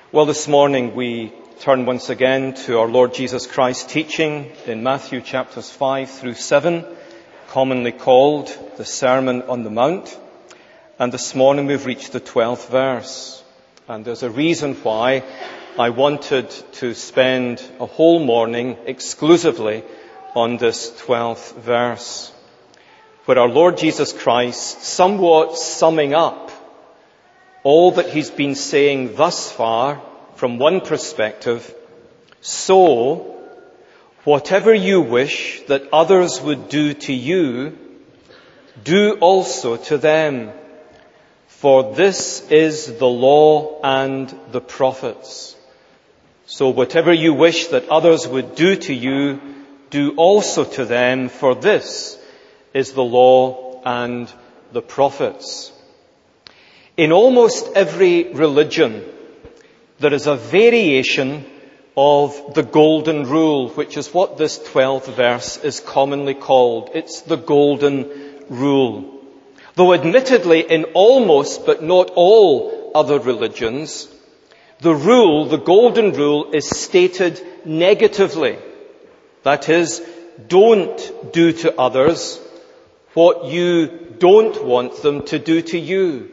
Well, this morning we turn once again to our Lord Jesus Christ's teaching in Matthew chapters 5 through 7, commonly called the Sermon on the Mount. And this morning we've reached the 12th verse. And there's a reason why I wanted to spend a whole morning exclusively on this 12th verse, where our Lord Jesus Christ, somewhat summing up all that he's been saying thus far from one perspective, so whatever you wish that others would do to you, do also to them. For this is the law and the prophets. So whatever you wish that others would do to you, do also to them. For this is the law and the prophets. In almost every religion, there is a variation of the golden rule, which is what this 12th verse is commonly called. It's the golden rule. Though admittedly in almost but not all other religions, the golden rule is stated negatively. That is, don't do to others what you don't want them to do to you.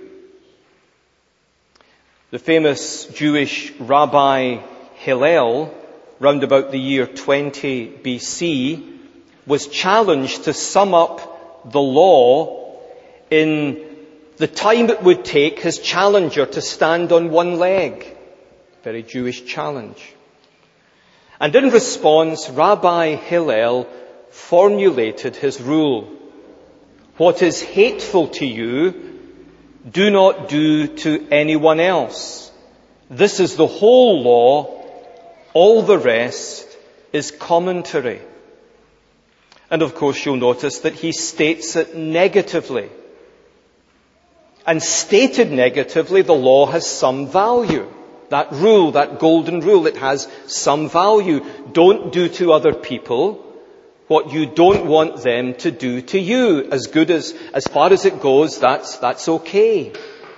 The famous Jewish Rabbi Hillel, round about the year 20 BC, was challenged to sum up the law in the time it would take his challenger to stand on one leg. Very Jewish challenge. And in response, Rabbi Hillel formulated his rule. What is hateful to you, do not do to anyone else. This is the whole law. All the rest is commentary. And of course you'll notice that he states it negatively. And stated negatively, the law has some value. That rule, that golden rule, it has some value. Don't do to other people what you don't want them to do to you. As far as it goes, that's okay.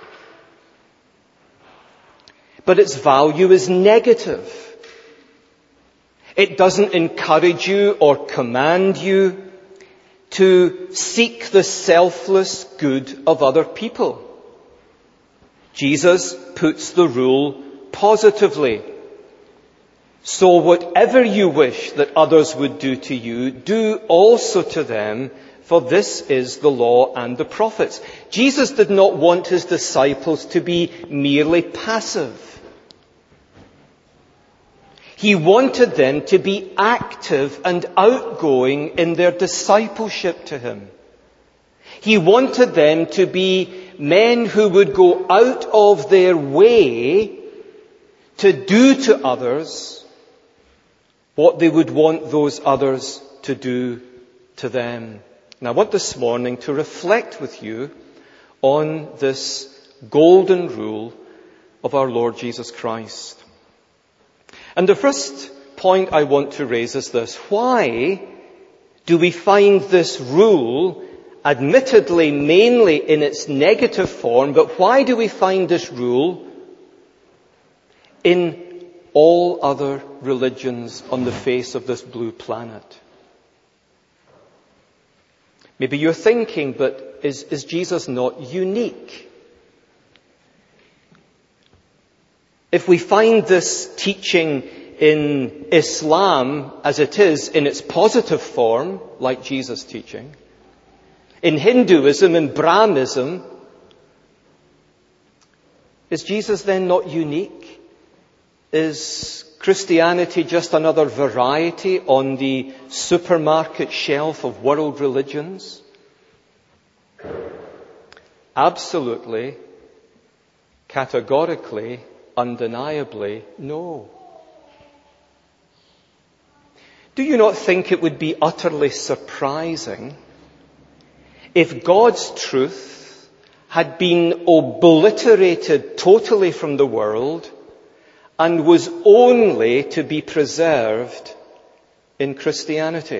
But its value is negative. It doesn't encourage you or command you to seek the selfless good of other people. Jesus puts the rule positively. So whatever you wish that others would do to you, do also to them, for this is the law and the prophets. Jesus did not want his disciples to be merely passive. He wanted them to be active and outgoing in their discipleship to him. He wanted them to be men who would go out of their way to do to others what they would want those others to do to them. And I want this morning to reflect with you on this golden rule of our Lord Jesus Christ. And the first point I want to raise is this. Why do we find this rule, admittedly mainly in its negative form, but why do we find this rule in all other religions on the face of this blue planet? Maybe you're thinking, but is Jesus not unique? If we find this teaching in Islam as it is in its positive form, like Jesus' teaching, in Hinduism and Brahmanism, is Jesus then not unique? Is Christianity just another variety on the supermarket shelf of world religions? Absolutely, categorically, undeniably, no. Do you not think it would be utterly surprising if God's truth had been obliterated totally from the world and was only to be preserved in Christianity?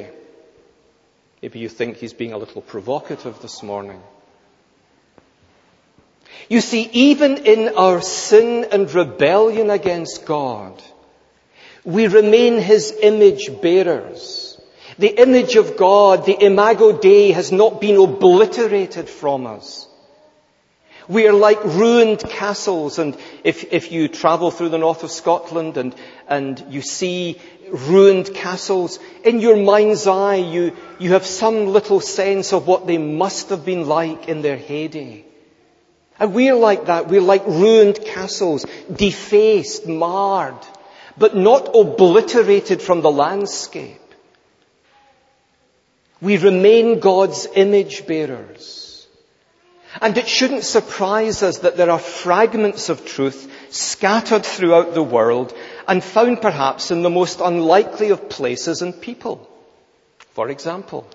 Maybe you think he's being a little provocative this morning. You see, even in our sin and rebellion against God, we remain His image bearers. The image of God, the Imago Dei, has not been obliterated from us. We are like ruined castles, and if you travel through the north of Scotland and you see ruined castles, in your mind's eye you have some little sense of what they must have been like in their heyday. And we're like that. We're like ruined castles, defaced, marred, but not obliterated from the landscape. We remain God's image bearers. And it shouldn't surprise us that there are fragments of truth scattered throughout the world and found perhaps in the most unlikely of places and people. For example,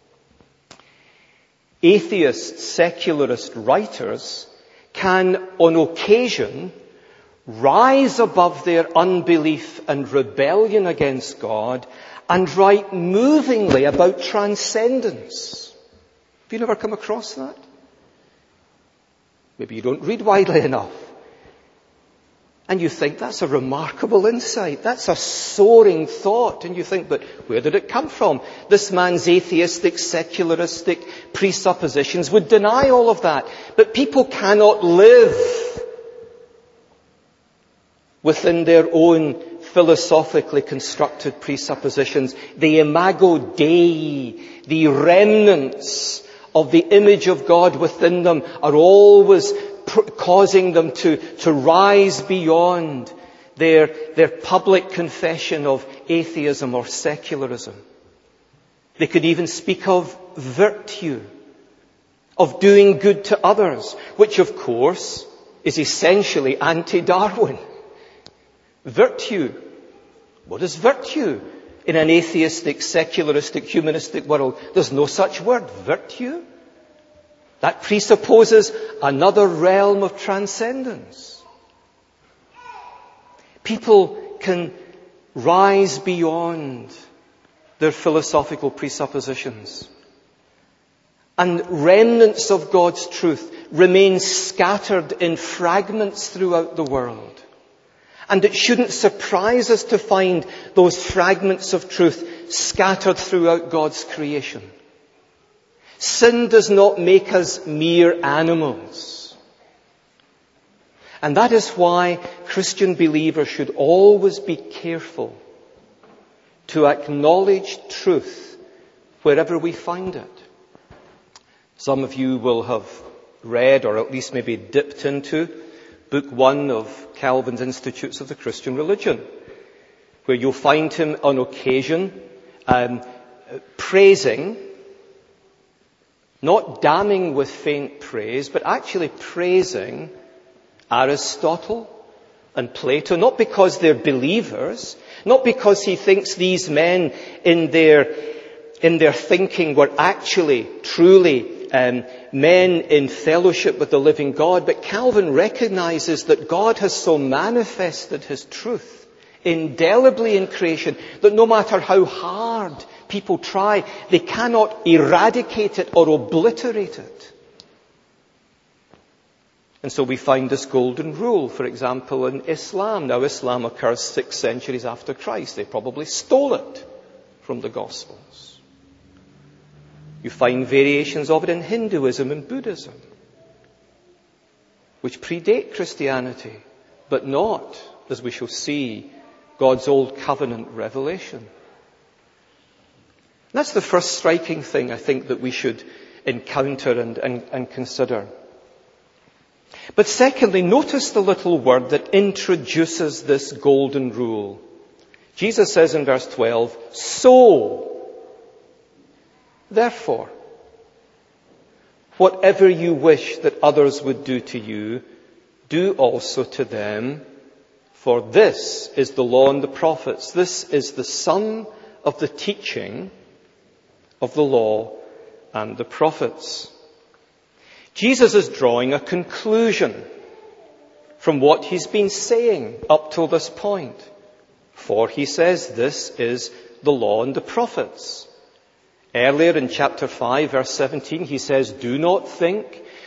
atheist, secularist writers can, on occasion, rise above their unbelief and rebellion against God and write movingly about transcendence. Have you never come across that? Maybe you don't read widely enough. And you think, that's a remarkable insight. That's a soaring thought. And you think, but where did it come from? This man's atheistic, secularistic presuppositions would deny all of that. But people cannot live within their own philosophically constructed presuppositions. The Imago Dei, the remnants of the image of God within them are always causing them to rise beyond their public confession of atheism or secularism. They could even speak of virtue, of doing good to others, which of course is essentially anti-Darwin. Virtue. What is virtue? In an atheistic, secularistic, humanistic world, there's no such word. Virtue? That presupposes another realm of transcendence. People can rise beyond their philosophical presuppositions. And remnants of God's truth remain scattered in fragments throughout the world. And it shouldn't surprise us to find those fragments of truth scattered throughout God's creation. Sin does not make us mere animals. And that is why Christian believers should always be careful to acknowledge truth wherever we find it. Some of you will have read, or at least maybe dipped into, Book 1 of Calvin's Institutes of the Christian Religion, where you'll find him on occasion praising, not damning with faint praise, but actually praising Aristotle and Plato, not because they're believers, not because he thinks these men in their thinking were actually, truly men in fellowship with the living God, but Calvin recognizes that God has so manifested his truth indelibly in creation that no matter how hard people try, they cannot eradicate it or obliterate it. And so we find this golden rule, for example, in Islam. Now, Islam occurs 6 centuries after Christ. They probably stole it from the Gospels. You find variations of it in Hinduism and Buddhism, which predate Christianity, but not, as we shall see, God's Old Covenant revelation. That's the first striking thing I think that we should encounter and consider. But secondly, notice the little word that introduces this golden rule. Jesus says in verse 12, so, therefore, whatever you wish that others would do to you, do also to them, for this is the law and the prophets. This is the sum of the teaching of the law and the prophets. Jesus is drawing a conclusion from what he's been saying up till this point. For he says this is the law and the prophets. Earlier in chapter 5, verse 17, he says, do not think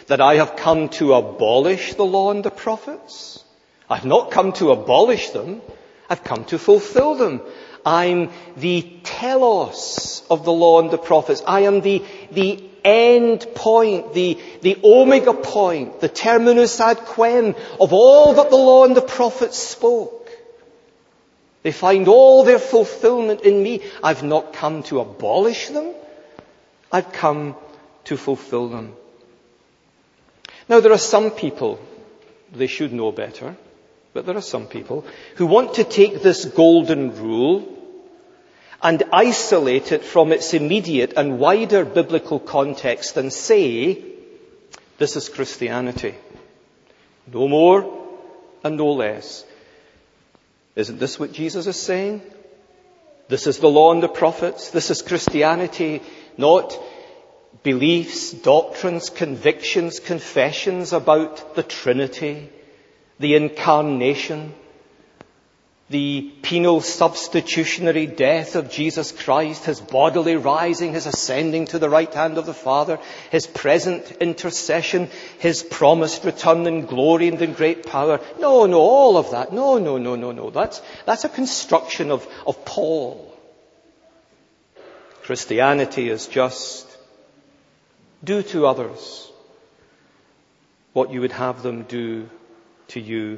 that I have come to abolish the law and the prophets? I've not come to abolish them. I've come to fulfill them. I'm the telos of the law and the prophets. I am the end point, the omega point, the terminus ad quem of all that the law and the prophets spoke. They find all their fulfillment in me. I've not come to abolish them. I've come to fulfill them. Now there are some people, they should know better, but there are some people who want to take this golden rule and isolate it from its immediate and wider biblical context and say, this is Christianity. No more and no less. Isn't this what Jesus is saying? This is the law and the prophets. This is Christianity, not beliefs, doctrines, convictions, confessions about the Trinity, the incarnation, the penal substitutionary death of Jesus Christ, his bodily rising, his ascending to the right hand of the Father, his present intercession, his promised return in glory and in great power. No, all of that. No. That's a construction of Paul. Christianity is just do to others what you would have them do to you.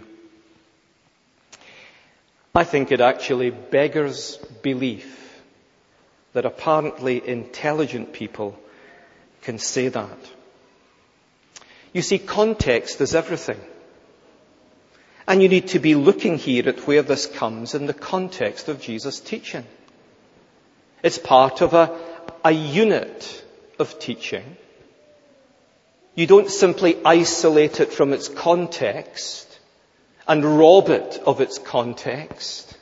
I think it actually beggars belief that apparently intelligent people can say that. You see, context is everything. And you need to be looking here at where this comes in the context of Jesus' teaching. It's part of a unit of teaching. You don't simply isolate it from its context and rob it of its context.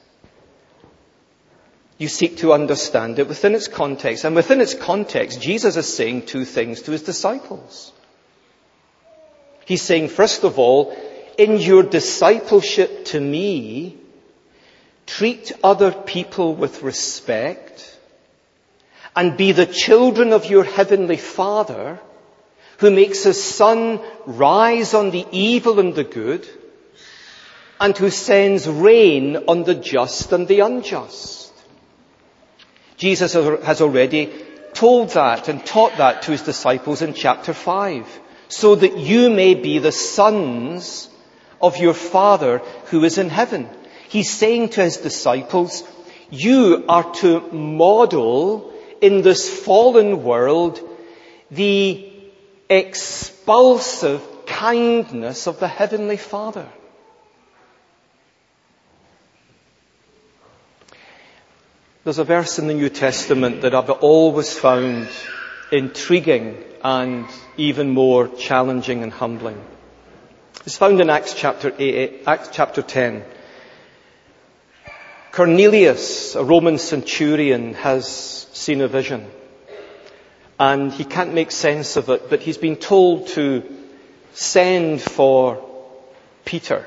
You seek to understand it within its context. And within its context, Jesus is saying two things to his disciples. He's saying, first of all, in your discipleship to me, treat other people with respect and be the children of your heavenly Father, who makes his sun rise on the evil and the good, and who sends rain on the just and the unjust. Jesus has already told that and taught that to his disciples in chapter 5, so that you may be the sons of your Father who is in heaven. He's saying to his disciples, you are to model in this fallen world the expulsive kindness of the Heavenly Father. There's a verse in the New Testament that I've always found intriguing and even more challenging and humbling. It's found in Acts chapter 10. Cornelius, a Roman centurion, has seen a vision. And he can't make sense of it, but he's been told to send for Peter.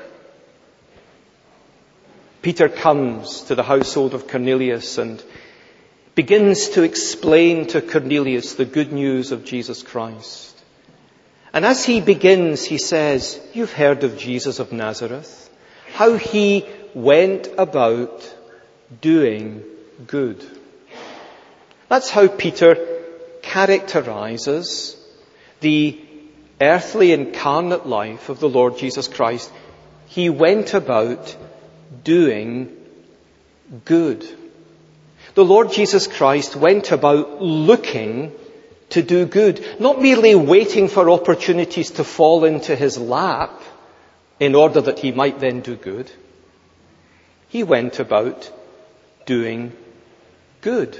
Peter comes to the household of Cornelius and begins to explain to Cornelius the good news of Jesus Christ. And as he begins, he says, you've heard of Jesus of Nazareth, how he went about doing good. That's how Peter characterizes the earthly incarnate life of the Lord Jesus Christ. He went about doing good. The Lord Jesus Christ went about looking to do good, not merely waiting for opportunities to fall into his lap in order that he might then do good. He went about doing good.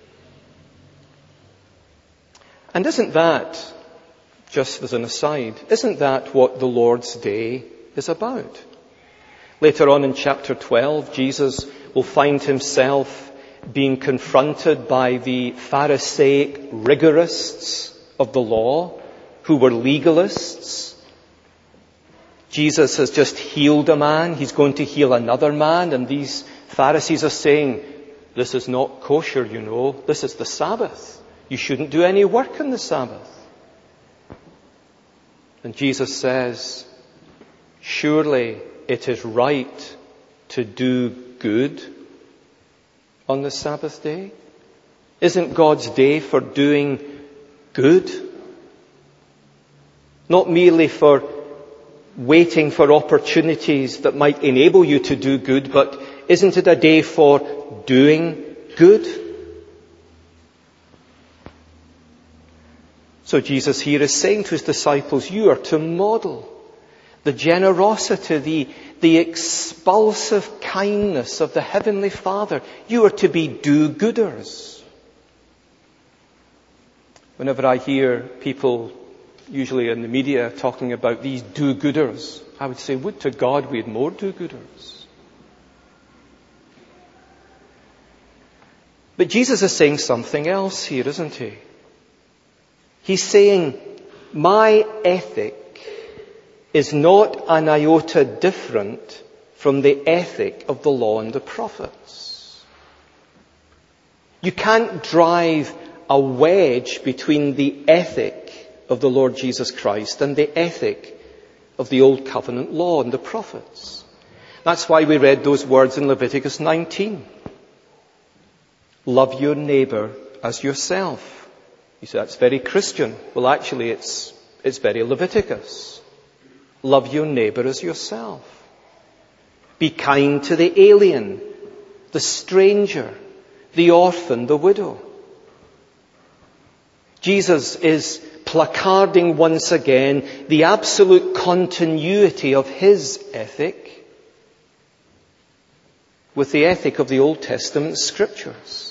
And isn't that, just as an aside, isn't that what the Lord's Day is about? Later on in chapter 12, Jesus will find himself being confronted by the Pharisaic rigorists of the law, who were legalists. Jesus has just healed a man. He's going to heal another man. And these Pharisees are saying, this is not kosher, you know. This is the Sabbath. You shouldn't do any work on the Sabbath. And Jesus says, surely it is right to do good on the Sabbath day? Isn't God's day for doing good? Not merely for waiting for opportunities that might enable you to do good, but isn't it a day for doing good? So Jesus here is saying to his disciples, you are to model the generosity, the expulsive kindness of the Heavenly Father. You are to be do-gooders. Whenever I hear people, usually in the media, talking about these do-gooders, I would say, would to God we had more do-gooders. But Jesus is saying something else here, isn't he? He's saying, my ethic is not an iota different from the ethic of the law and the prophets. You can't drive a wedge between the ethic of the Lord Jesus Christ and the ethic of the Old Covenant law and the prophets. That's why we read those words in Leviticus 19. Love your neighbour as yourself. You say, that's very Christian. Well, actually, it's very Leviticus. Love your neighbour as yourself. Be kind to the alien, the stranger, the orphan, the widow. Jesus is placarding once again the absolute continuity of his ethic with the ethic of the Old Testament scriptures.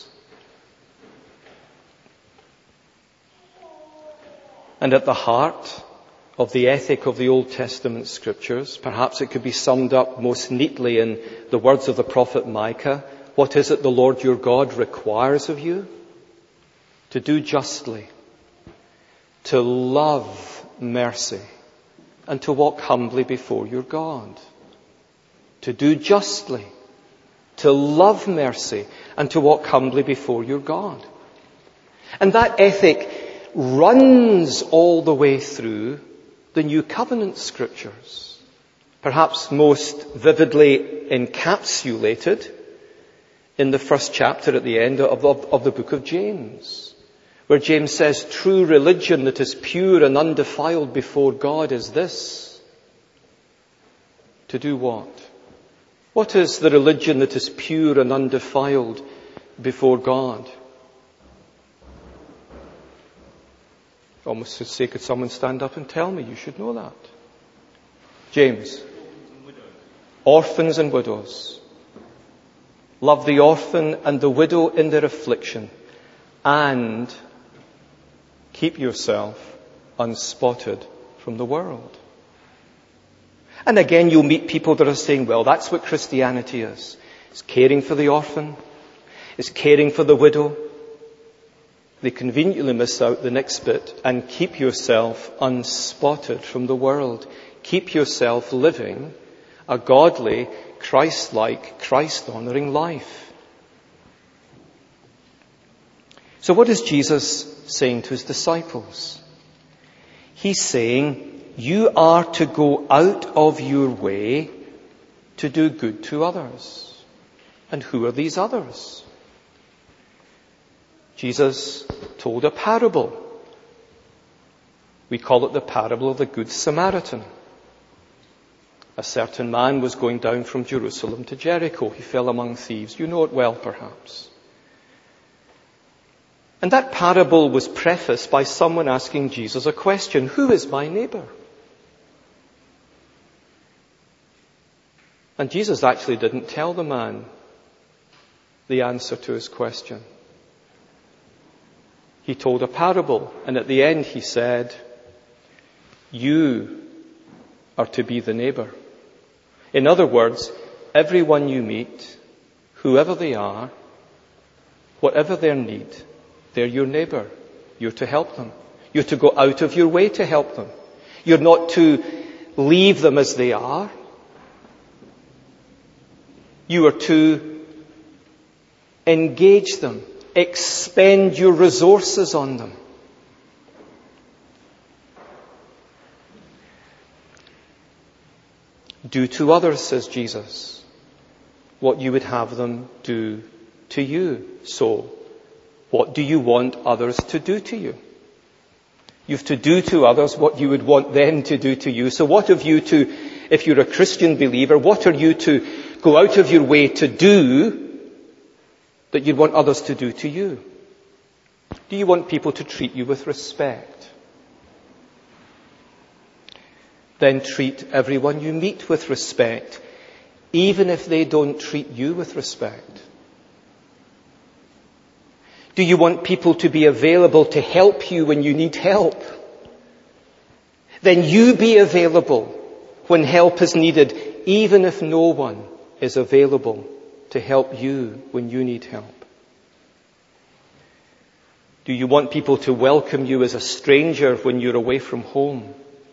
And at the heart of the ethic of the Old Testament scriptures, perhaps it could be summed up most neatly in the words of the prophet Micah, what is it the Lord your God requires of you? To do justly, to love mercy, and to walk humbly before your God. To do justly, to love mercy, and to walk humbly before your God. And that ethic runs all the way through the New Covenant scriptures. Perhaps most vividly encapsulated in the first chapter at the end of the book of James, where James says, true religion that is pure and undefiled before God is this. To do what? What is the religion that is pure and undefiled before God? Almost to say, could someone stand up and tell me? You should know that. James. Orphans and widows. Love the orphan and the widow in their affliction. And keep yourself unspotted from the world. And again, you'll meet people that are saying, well, that's what Christianity is. It's caring for the orphan. It's caring for the widow. They conveniently miss out the next bit, and keep yourself unspotted from the world. Keep yourself living a godly, Christ-like, Christ-honoring life. So what is Jesus saying to his disciples? He's saying, you are to go out of your way to do good to others. And who are these others? Jesus told a parable. We call it the parable of the Good Samaritan. A certain man was going down from Jerusalem to Jericho. He fell among thieves. You know it well, perhaps. And that parable was prefaced by someone asking Jesus a question. Who is my neighbour? And Jesus actually didn't tell the man the answer to his question. He told a parable, and at the end he said, you are to be the neighbour. In other words, everyone you meet, whoever they are, whatever their need, they're your neighbour. You're to help them. You're to go out of your way to help them. You're not to leave them as they are. You are to engage them. Expend your resources on them. Do to others, says Jesus, what you would have them do to you. So, what do you want others to do to you? You have to do to others what you would want them to do to you. So what have you to, if you're a Christian believer, what are you to go out of your way to do that you'd want others to do to you? Do you want people to treat you with respect? Then treat everyone you meet with respect, even if they don't treat you with respect. Do you want people to be available to help you when you need help? Then you be available when help is needed, even if no one is available to help you when you need help. Do you want people to welcome you as a stranger when you're away from home?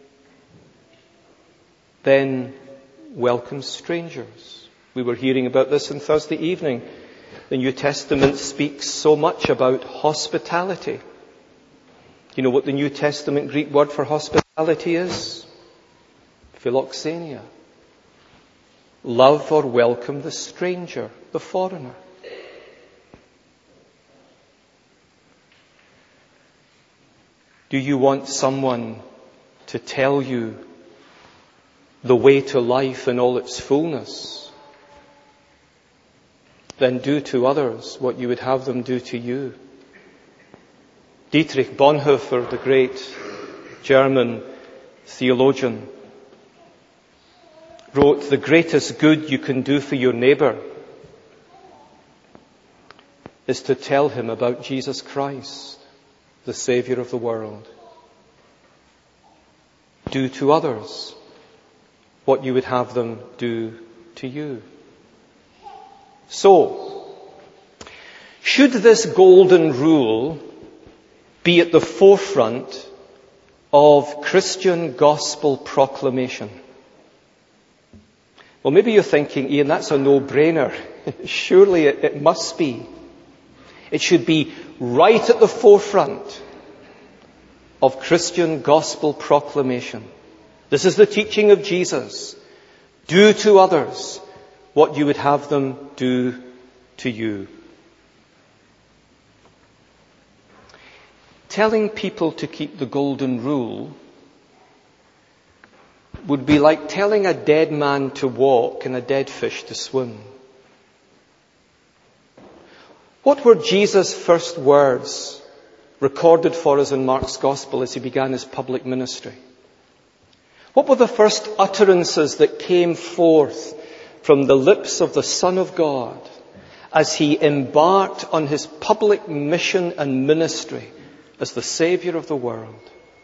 Then welcome strangers. We were hearing about this on Thursday evening. The New Testament speaks so much about hospitality. You know what the New Testament Greek word for hospitality is? Philoxenia. Love or welcome the stranger, the foreigner. Do you want someone to tell you the way to life in all its fullness? Then do to others what you would have them do to you. Dietrich Bonhoeffer, the great German theologian, wrote, "The greatest good you can do for your neighbour is to tell him about Jesus Christ, the Saviour of the world." Do to others what you would have them do to you. So, should this golden rule be at the forefront of Christian gospel proclamation? Well, maybe you're thinking, Ian, that's a no-brainer. Surely it must be. It should be right at the forefront of Christian gospel proclamation. This is the teaching of Jesus. Do to others what you would have them do to you. Telling people to keep the golden rule would be like telling a dead man to walk and a dead fish to swim. What were Jesus' first words recorded for us in Mark's Gospel as he began his public ministry? What were the first utterances that came forth from the lips of the Son of God as he embarked on his public mission and ministry as the Saviour of the world?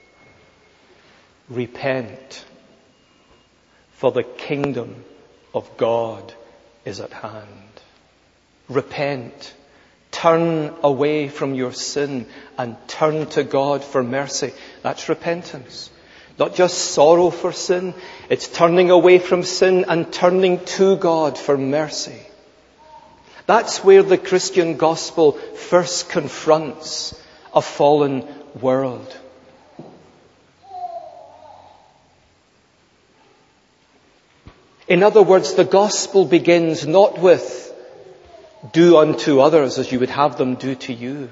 Repent, for the kingdom of God is at hand. Repent. Turn away from your sin and turn to God for mercy. That's repentance. Not just sorrow for sin, it's turning away from sin and turning to God for mercy. That's where the Christian gospel first confronts a fallen world. In other words, the gospel begins not with do unto others as you would have them do to you.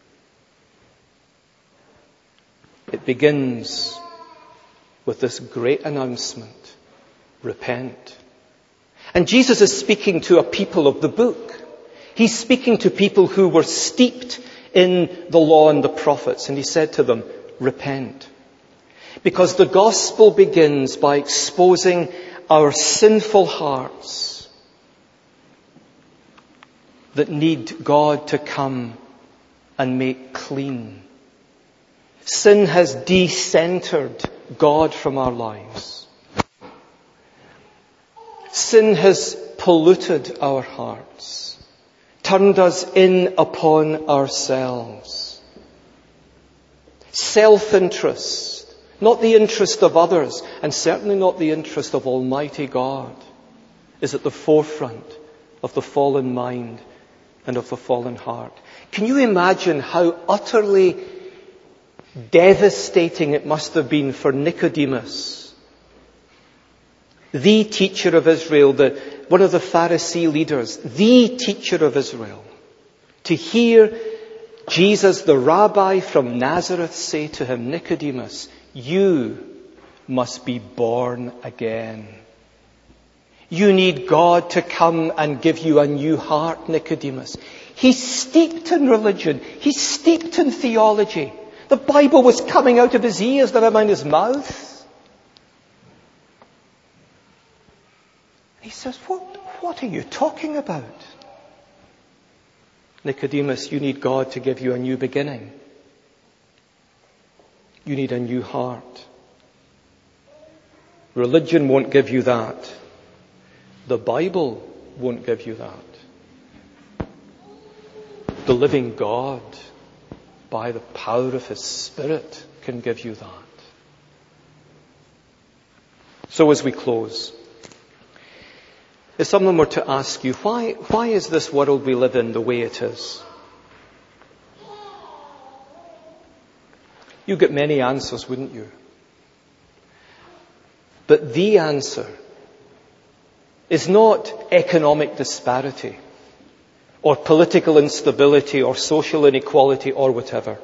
It begins with this great announcement: repent. And Jesus is speaking to a people of the book. He's speaking to people who were steeped in the law and the prophets. And he said to them, repent. Because the gospel begins by exposing our sinful hearts that need God to come and make clean. Sin has de-centered God from our lives. Sin has polluted our hearts, turned us in upon ourselves. Self-interest, not the interest of others, and certainly not the interest of Almighty God, is at the forefront of the fallen mind and of the fallen heart. Can you imagine how utterly devastating it must have been for Nicodemus the teacher of Israel, one of the Pharisee leaders, the teacher of Israel, to hear Jesus, the rabbi from Nazareth, say to him, Nicodemus, you must be born again. You need God to come and give you a new heart, Nicodemus. He's steeped in religion. He's steeped in theology. The Bible was coming out of his ears, never mind his mouth. He says, what are you talking about? Nicodemus, you need God to give you a new beginning. You need a new heart. Religion won't give you that. The Bible won't give you that. The living God, by the power of His Spirit, can give you that. So as we close, if someone were to ask you, why is this world we live in the way it is? You'd get many answers, wouldn't you? But the answer is not economic disparity or political instability or social inequality or whatever.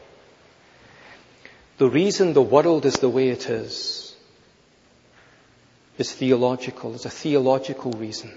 The reason the world is the way it is theological. It's a theological reason.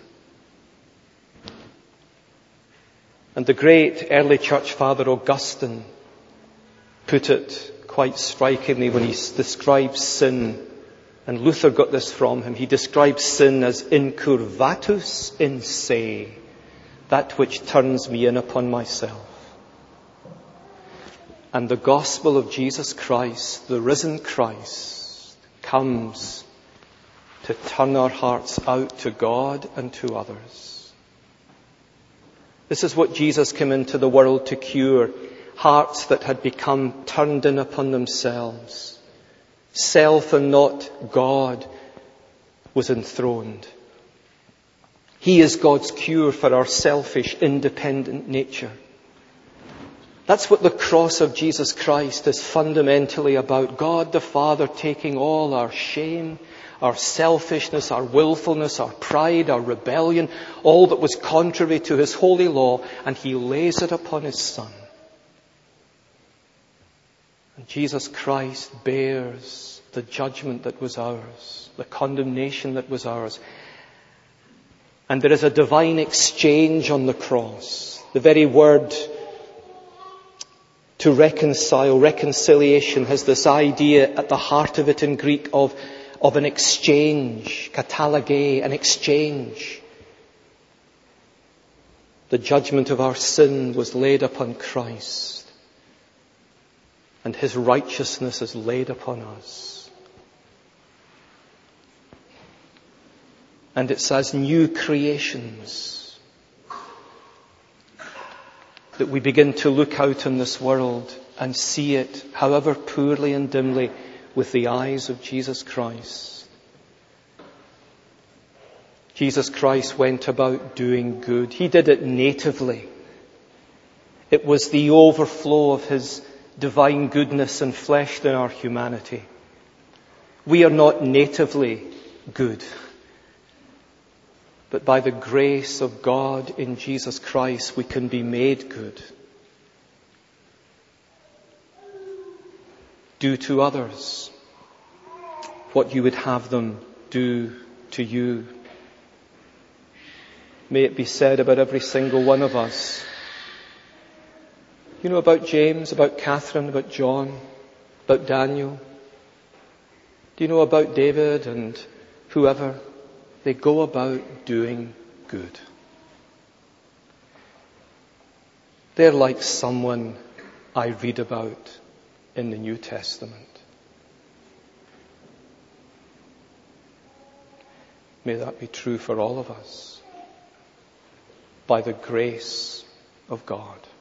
And the great early church father Augustine put it quite strikingly when he describes sin. And Luther got this from him. He describes sin as incurvatus in se, that which turns me in upon myself. And the gospel of Jesus Christ, the risen Christ, comes to turn our hearts out to God and to others. This is what Jesus came into the world to cure. Hearts that had become turned in upon themselves. Self and not God was enthroned. He is God's cure for our selfish, independent nature. That's what the cross of Jesus Christ is fundamentally about. God the Father taking all our shame, our selfishness, our willfulness, our pride, our rebellion, all that was contrary to His holy law, and He lays it upon His Son. And Jesus Christ bears the judgment that was ours, the condemnation that was ours. And there is a divine exchange on the cross. The very word to reconcile, reconciliation, has this idea at the heart of it in Greek of an exchange, katalage, an exchange. The judgment of our sin was laid upon Christ, and His righteousness is laid upon us. And it's as new creations that we begin to look out in this world and see it, however poorly and dimly, with the eyes of Jesus Christ. Jesus Christ went about doing good. He did it natively. It was the overflow of His divine goodness and fleshed in our humanity. We are not natively good, but by the grace of God in Jesus Christ, we can be made good. Do to others what you would have them do to you. May it be said about every single one of us. You know about James, about Catherine, about John, about Daniel? Do you know about David and whoever? They go about doing good. They're like someone I read about in the New Testament. May that be true for all of us, by the grace of God.